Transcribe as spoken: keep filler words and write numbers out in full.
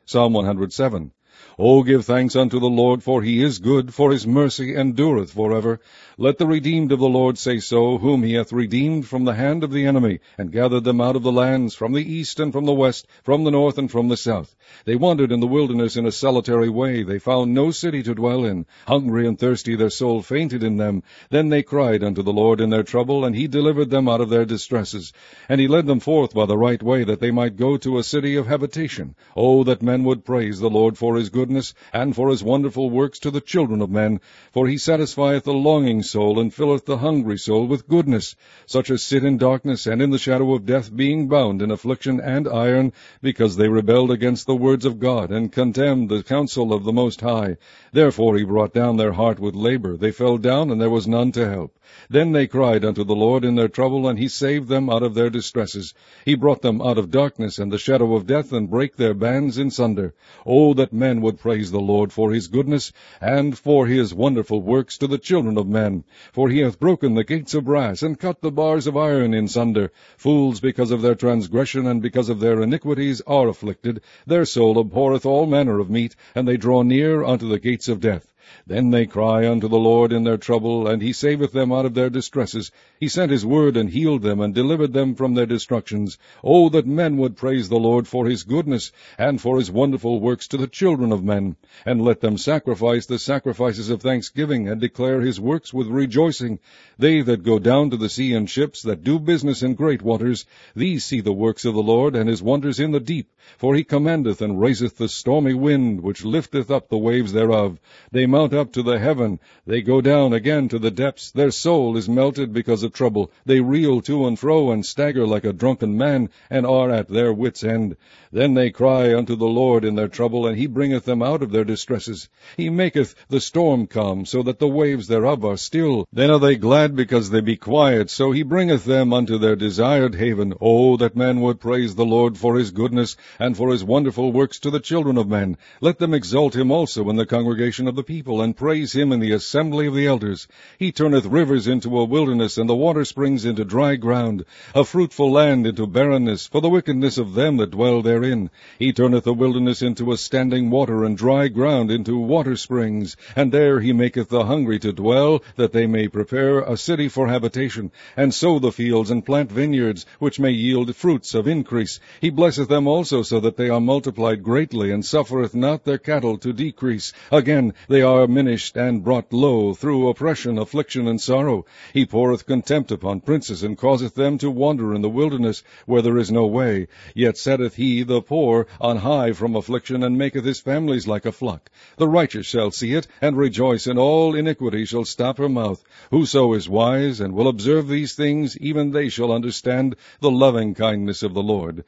Psalm one hundred seven. O give thanks unto the Lord, for he is good, for his mercy endureth forever. Let the redeemed of the Lord say so, whom he hath redeemed from the hand of the enemy, and gathered them out of the lands, from the east and from the west, from the north and from the south. They wandered in the wilderness in a solitary way. They found no city to dwell in. Hungry and thirsty their soul fainted in them. Then they cried unto the Lord in their trouble, and he delivered them out of their distresses. And he led them forth by the right way, that they might go to a city of habitation. O that men would praise the Lord for his goodness, and for his wonderful works to the children of men. For he satisfieth the longing soul, and filleth the hungry soul with goodness. Such as sit in darkness and in the shadow of death, being bound in affliction and iron, because they rebelled against the words of God, and contemned the counsel of the Most High. Therefore he brought down their heart with labor. They fell down, and there was none to help. Then they cried unto the Lord in their trouble, and he saved them out of their distresses. He brought them out of darkness and the shadow of death, and brake their bands in sunder. O that men would praise the Lord for his goodness, and for his wonderful works to the children of men. For he hath broken the gates of brass, and cut the bars of iron in sunder. Fools, because of their transgression and because of their iniquities, are afflicted. Their soul abhorreth all manner of meat, and they draw near unto the gates of death. Then they cry unto the Lord in their trouble, and he saveth them out of their distresses. He sent his word, and healed them, and delivered them from their destructions. O that men would praise the Lord for his goodness, and for his wonderful works to the children of men. And let them sacrifice the sacrifices of thanksgiving, and declare his works with rejoicing. They that go down to the sea in ships, that do business in great waters, these see the works of the Lord, and his wonders in the deep. For he commandeth and raiseth the stormy wind, which lifteth up the waves thereof. They mount up to the heaven, they go down again to the depths. Their soul is melted because of trouble. They reel to and fro, and stagger like a drunken man, and are at their wits' end. Then they cry unto the Lord in their trouble, and he bringeth them out of their distresses. He maketh the storm come, so that the waves thereof are still. Then are they glad because they be quiet, so he bringeth them unto their desired haven. O that men would praise the Lord for his goodness, and for his wonderful works to the children of men. Let them exalt him also in the congregation of the people, and praise him in the assembly of the elders. He turneth rivers into a wilderness, and the water springs into dry ground, a fruitful land into barrenness, for the wickedness of them that dwell therein. He turneth the wilderness into a standing water, and dry ground into water springs. And there he maketh the hungry to dwell, that they may prepare a city for habitation, and sow the fields, and plant vineyards, which may yield fruits of increase. He blesseth them also, so that they are multiplied greatly, and suffereth not their cattle to decrease. Again, they are diminished and brought low through oppression, affliction, and sorrow. He poureth contempt upon princes, and causeth them to wander in the wilderness, where there is no way. Yet setteth he the poor on high from affliction, and maketh his families like a flock. The righteous shall see it, and rejoice, and all iniquity shall stop her mouth. Whoso is wise, and will observe these things, even they shall understand the loving kindness of the Lord.